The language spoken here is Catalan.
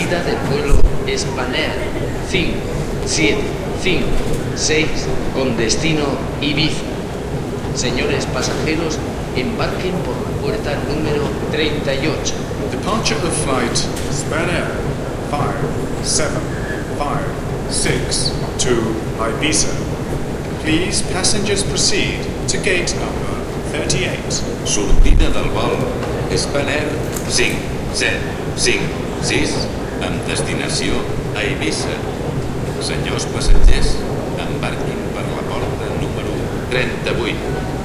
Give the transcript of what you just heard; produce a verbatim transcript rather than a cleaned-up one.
Salida del vuelo Spanair cinco siete cinco seis con destino Ibiza. Señores pasajeros, embarquen por la puerta número treinta y ocho. Departure of flight Spanair five seven five six to Ibiza. Please, passengers proceed to gate number thirty-eight. Sortida del vol Spanair cinc set cinc sis amb destinació a Eivissa. Senyors passatgers, embarquin per la porta número trenta-vuit.